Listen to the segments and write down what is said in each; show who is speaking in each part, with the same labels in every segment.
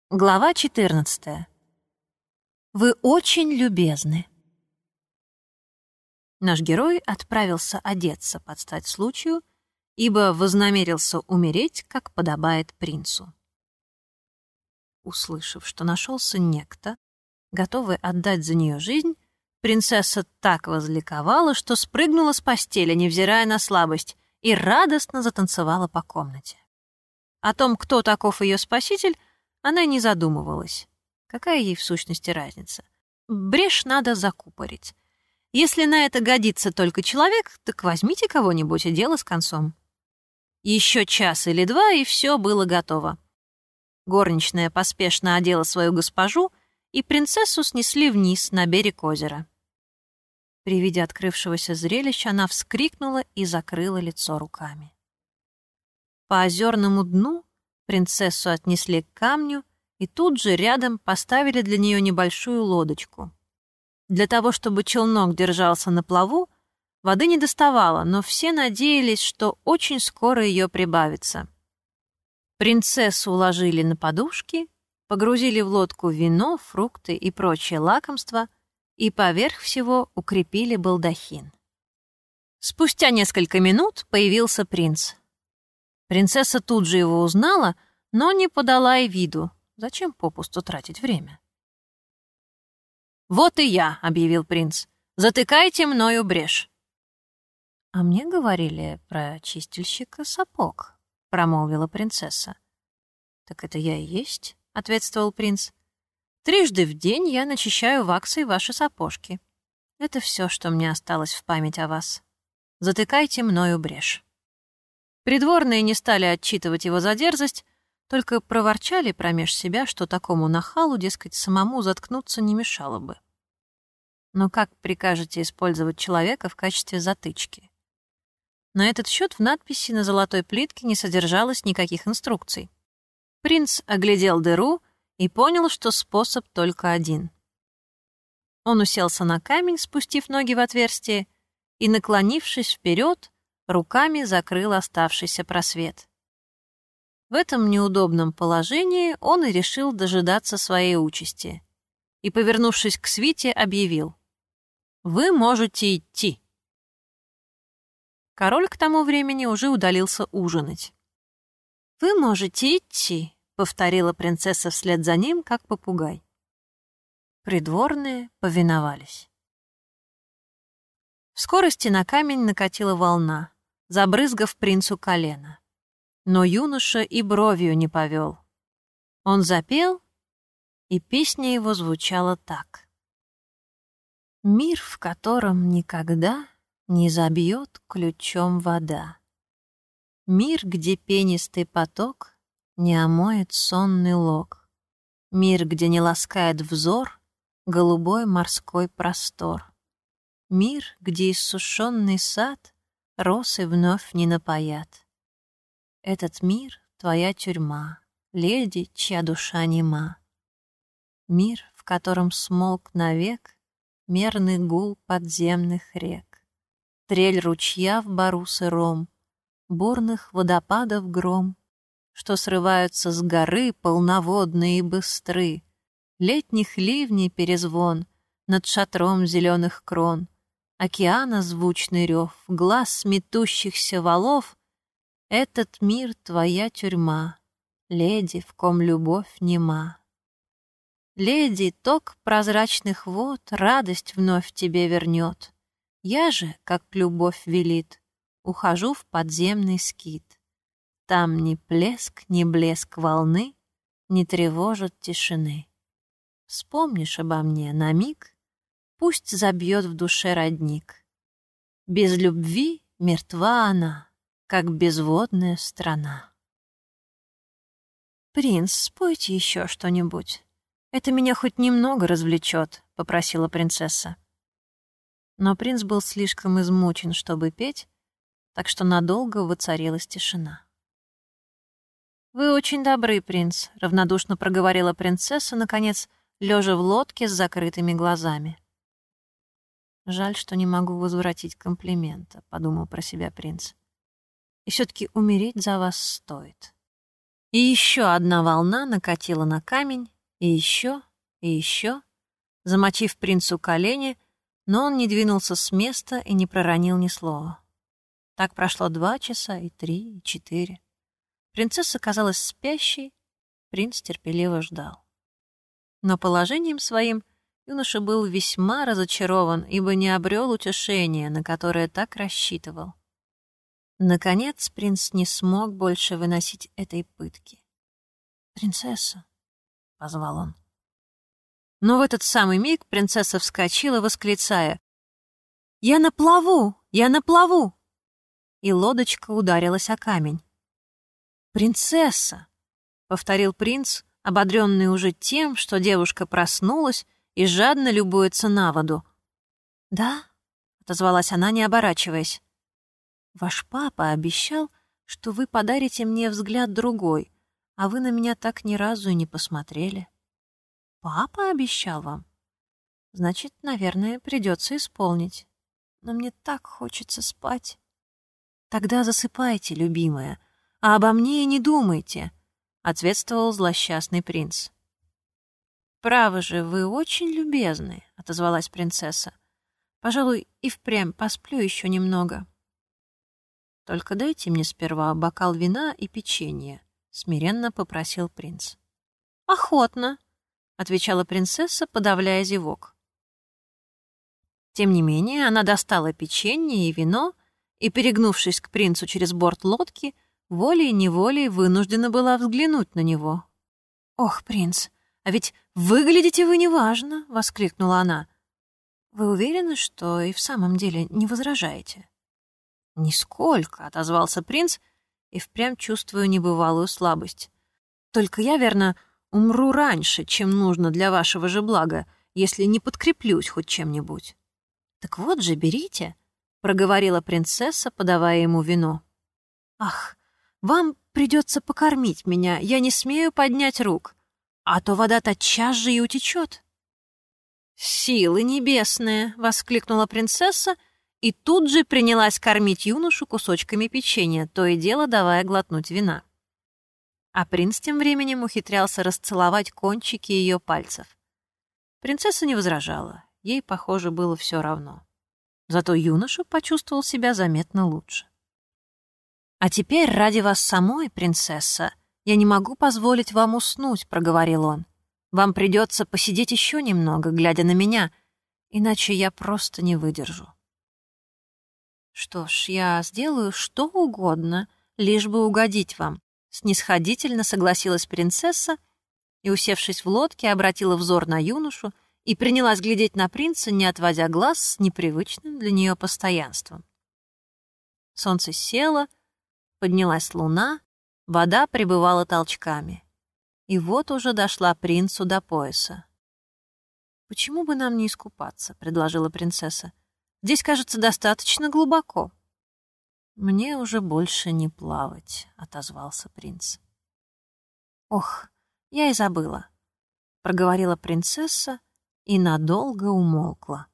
Speaker 1: Глава 14. Вы очень любезны. Наш герой отправился одеться под стать случаю, ибо вознамерился умереть, как подобает принцу. Услышав, что нашелся некто, готовый отдать за нее жизнь, принцесса так возликовала, что спрыгнула с постели, невзирая на слабость, и радостно затанцевала по комнате. О том, кто таков ее спаситель, она не задумывалась. Какая ей в сущности разница? Брешь надо закупорить. Если на это годится только человек, так возьмите кого-нибудь, и дело с концом. Еще час или два, и все было готово. Горничная поспешно одела свою госпожу, и принцессу снесли вниз на берег озера. При виде открывшегося зрелища она вскрикнула и закрыла лицо руками. По озерному дну принцессу отнесли к камню и тут же рядом поставили для нее небольшую лодочку. Для того, чтобы челнок держался на плаву, воды не доставало, но все надеялись, что очень скоро ее прибавится. Принцессу уложили на подушки, погрузили в лодку вино, фрукты и прочие лакомства и поверх всего укрепили балдахин. Спустя несколько минут появился принц. Принцесса тут же его узнала, но не подала и виду. Зачем попусту тратить время? «Вот и я», — объявил принц. «Затыкайте мною брешь». «А мне говорили про чистильщика сапог», — промолвила принцесса. «Так это я и есть», — ответствовал принц. «Трижды в день я начищаю ваксой ваши сапожки. Это все, что мне осталось в память о вас. Затыкайте мною брешь». Придворные не стали отчитывать его за дерзость, только проворчали промеж себя, что такому нахалу, дескать, самому заткнуться не мешало бы. Но как прикажете использовать человека в качестве затычки? На этот счет в надписи на золотой плитке не содержалось никаких инструкций. Принц оглядел дыру и понял, что способ только один. Он уселся на камень, спустив ноги в отверстие, и, наклонившись вперед, руками закрыл оставшийся просвет. В этом неудобном положении он и решил дожидаться своей участи. И, повернувшись к свите, объявил: «Вы можете идти». Король к тому времени уже удалился ужинать. «Вы можете идти», — повторила принцесса вслед за ним, как попугай. Придворные повиновались. В скорости на камень накатила волна, забрызгав принцу колено. Но юноша и бровью не повел. Он запел, и песня его звучала так: «Мир, в котором никогда не забьет ключом вода. Мир, где пенистый поток не омоет сонный лог. Мир, где не ласкает взор голубой морской простор. Мир, где иссушенный сад росы вновь не напоят. Этот мир — твоя тюрьма, леди, чья душа нема. Мир, в котором смолк навек мерный гул подземных рек, трель ручья в бару сыром, бурных водопадов гром, что срываются с горы полноводные и быстры, летних ливней перезвон над шатром зеленых крон, океана звучный рев, глаз метущихся валов. Этот мир — твоя тюрьма, леди, в ком любовь нема. Леди, ток прозрачных вод радость вновь тебе вернет. Я же, как любовь велит, ухожу в подземный скит. Там ни плеск, ни блеск волны не тревожат тишины. Вспомнишь обо мне на миг, пусть забьет в душе родник. Без любви мертва она, как безводная страна. «Принц, спойте еще что-нибудь. Это меня хоть немного развлечет», — попросила принцесса. Но принц был слишком измучен, чтобы петь, так что надолго воцарилась тишина. «Вы очень добры, принц», — равнодушно проговорила принцесса, наконец, лежа в лодке с закрытыми глазами. «Жаль, что не могу возвратить комплимента», — подумал про себя принц. «И все-таки умереть за вас стоит». И еще одна волна накатила на камень, и еще, замочив принцу колени, но он не двинулся с места и не проронил ни слова. Так прошло 2 часа, и 3, и 4. Принцесса казалась спящей, принц терпеливо ждал. Но положением своим юноша был весьма разочарован, ибо не обрел утешения, на которое так рассчитывал. Наконец принц не смог больше выносить этой пытки. «Принцесса», — позвал он. Но в этот самый миг принцесса вскочила, восклицая: «Я на плаву! Я на плаву!» И лодочка ударилась о камень. «Принцесса!» — повторил принц, ободренный уже тем, что девушка проснулась и жадно любуется на воду. «Да?» — отозвалась она, не оборачиваясь. «Ваш папа обещал, что вы подарите мне взгляд другой, а вы на меня так ни разу и не посмотрели». «Папа обещал вам? Значит, наверное, придется исполнить. Но мне так хочется спать». «Тогда засыпайте, любимая, а обо мне и не думайте», — ответствовал злосчастный принц. «Право же, вы очень любезны», — отозвалась принцесса. «Пожалуй, и впрямь посплю еще немного». «Только дайте мне сперва бокал вина и печенье», — смиренно попросил принц. «Охотно», — отвечала принцесса, подавляя зевок. Тем не менее, она достала печенье и вино и, перегнувшись к принцу через борт лодки, волей-неволей вынуждена была взглянуть на него. «Ох, принц, а ведь выглядите вы неважно!» — воскликнула она. «Вы уверены, что и в самом деле не возражаете?» «Нисколько», — отозвался принц, и впрямь чувствую небывалую слабость. «Только я, верно, умру раньше, чем нужно для вашего же блага, если не подкреплюсь хоть чем-нибудь». «Так вот же, берите», — проговорила принцесса, подавая ему вино. «Ах, вам придется покормить меня, я не смею поднять рук, а то вода тотчас же и утечет». «Силы небесные!» — воскликнула принцесса и тут же принялась кормить юношу кусочками печенья, то и дело давая глотнуть вина. А принц тем временем ухитрялся расцеловать кончики ее пальцев. Принцесса не возражала, ей, похоже, было все равно. Зато юноша почувствовал себя заметно лучше. «А теперь ради вас самой, принцесса, я не могу позволить вам уснуть», — проговорил он. «Вам придется посидеть еще немного, глядя на меня, иначе я просто не выдержу». «Что ж, я сделаю что угодно, лишь бы угодить вам», — снисходительно согласилась принцесса и, усевшись в лодке, обратила взор на юношу и принялась глядеть на принца, не отводя глаз с непривычным для нее постоянством. Солнце село, поднялась луна, вода прибывала толчками. И вот уже дошла принцу до пояса. «Почему бы нам не искупаться?» — предложила принцесса. «Здесь, кажется, достаточно глубоко». «Мне уже больше не плавать», — отозвался принц. «Ох, я и забыла», — проговорила принцесса и надолго умолкла.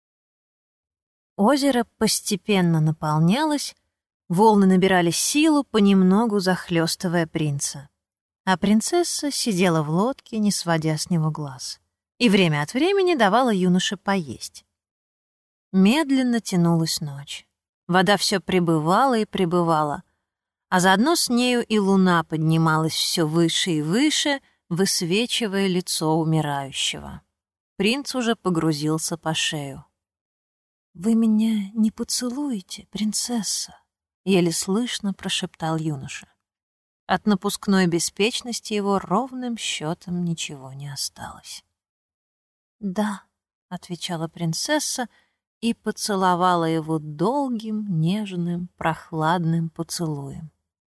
Speaker 1: Озеро постепенно наполнялось, волны набирали силу, понемногу захлестывая принца. А принцесса сидела в лодке, не сводя с него глаз, и время от времени давала юноше поесть. Медленно тянулась ночь. Вода все прибывала и прибывала, а заодно с нею и луна поднималась все выше и выше, высвечивая лицо умирающего. Принц уже погрузился по шею. «Вы меня не поцелуете, принцесса?» — еле слышно прошептал юноша. От напускной беспечности его ровным счетом ничего не осталось. «Да», — отвечала принцесса и поцеловала его долгим, нежным, прохладным поцелуем.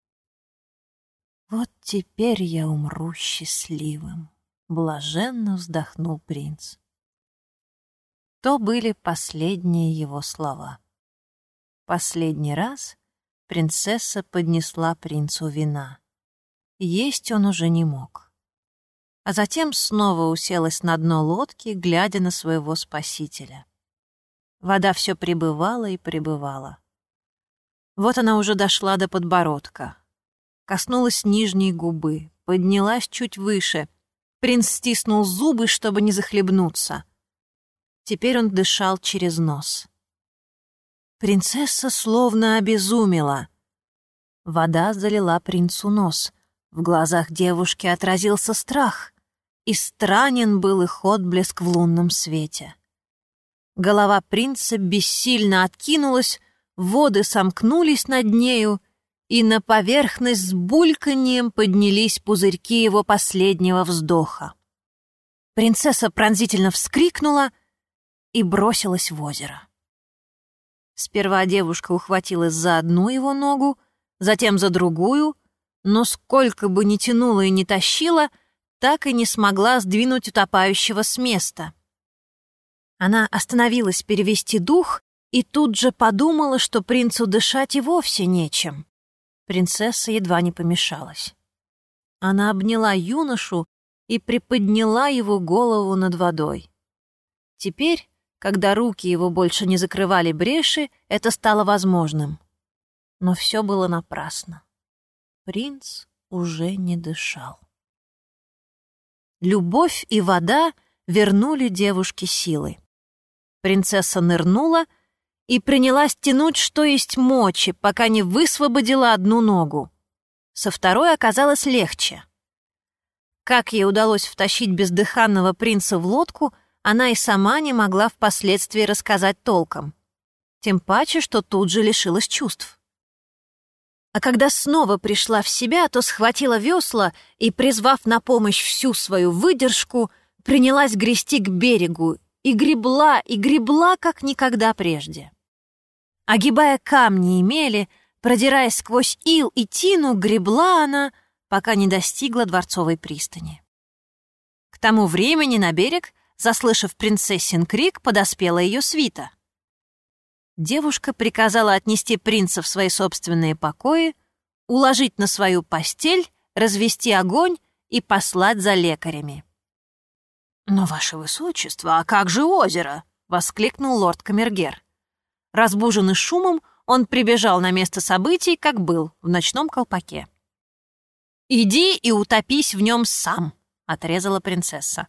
Speaker 1: «Вот теперь я умру счастливым», — блаженно вздохнул принц. То были последние его слова. Последний раз принцесса поднесла принцу вина. Есть он уже не мог. А затем снова уселась на дно лодки, глядя на своего спасителя. Вода все прибывала и прибывала. Вот она уже дошла до подбородка. коснулась нижней губы, поднялась чуть выше. Принц стиснул зубы, чтобы не захлебнуться. Теперь он дышал через нос. Принцесса словно обезумела. Вода залила принцу нос. В глазах девушки отразился страх, и странен был их отблеск в лунном свете. Голова принца бессильно откинулась, воды сомкнулись над нею, и на поверхность с бульканьем поднялись пузырьки его последнего вздоха. Принцесса пронзительно вскрикнула и бросилась в озеро. Сперва девушка ухватилась за одну его ногу, затем за другую, но сколько бы ни тянула и ни тащила, так и не смогла сдвинуть утопающего с места. Она остановилась перевести дух и тут же подумала, что принцу дышать и вовсе нечем. Принцесса едва не помешалась. Она обняла юношу и приподняла его голову над водой. Теперь, когда руки его больше не закрывали бреши, это стало возможным. Но все было напрасно. Принц уже не дышал. Любовь и вода вернули девушке силы. Принцесса нырнула и принялась тянуть, что есть мочи, пока не высвободила одну ногу. Со второй оказалось легче. Как ей удалось втащить бездыханного принца в лодку, она и сама не могла впоследствии рассказать толком. Тем паче, что тут же лишилась чувств. А когда снова пришла в себя, то схватила весла и, призвав на помощь всю свою выдержку, принялась грести к берегу и гребла, как никогда прежде. Огибая камни и мели, продираясь сквозь ил и тину, гребла она, пока не достигла дворцовой пристани. К тому времени на берег, заслышав принцессин крик, подоспела ее свита. Девушка приказала отнести принца в свои собственные покои, уложить на свою постель, развести огонь и послать за лекарями. «Но, ваше высочество, а как же озеро?» — воскликнул лорд Камергер. Разбуженный шумом, он прибежал на место событий, как был, в ночном колпаке. «Иди и утопись в нем сам», — отрезала принцесса.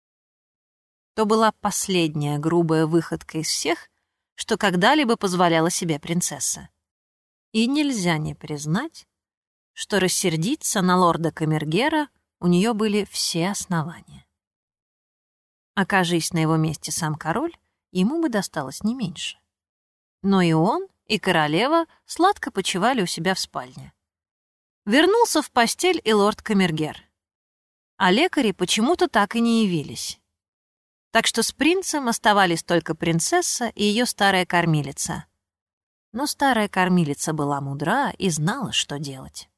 Speaker 1: То была последняя грубая выходка из всех, что когда-либо позволяла себе принцесса. И нельзя не признать, что рассердиться на лорда Камергера у нее были все основания. Окажись на его месте сам король, ему бы досталось не меньше. Но и он, и королева сладко почивали у себя в спальне. Вернулся в постель и лорд Камергер. А лекари почему-то так и не явились. Так что с принцем оставались только принцесса и ее старая кормилица. Но старая кормилица была мудра и знала, что делать.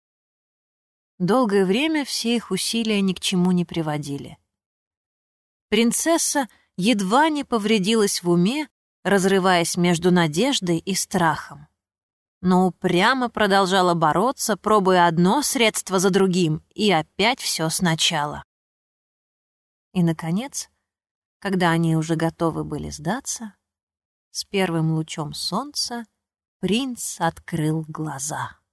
Speaker 1: Долгое время все их усилия ни к чему не приводили. Принцесса едва не повредилась в уме, разрываясь между надеждой и страхом. Но упрямо продолжала бороться, пробуя одно средство за другим, и опять все сначала. И, наконец, когда они уже готовы были сдаться, с первым лучом солнца принц открыл глаза.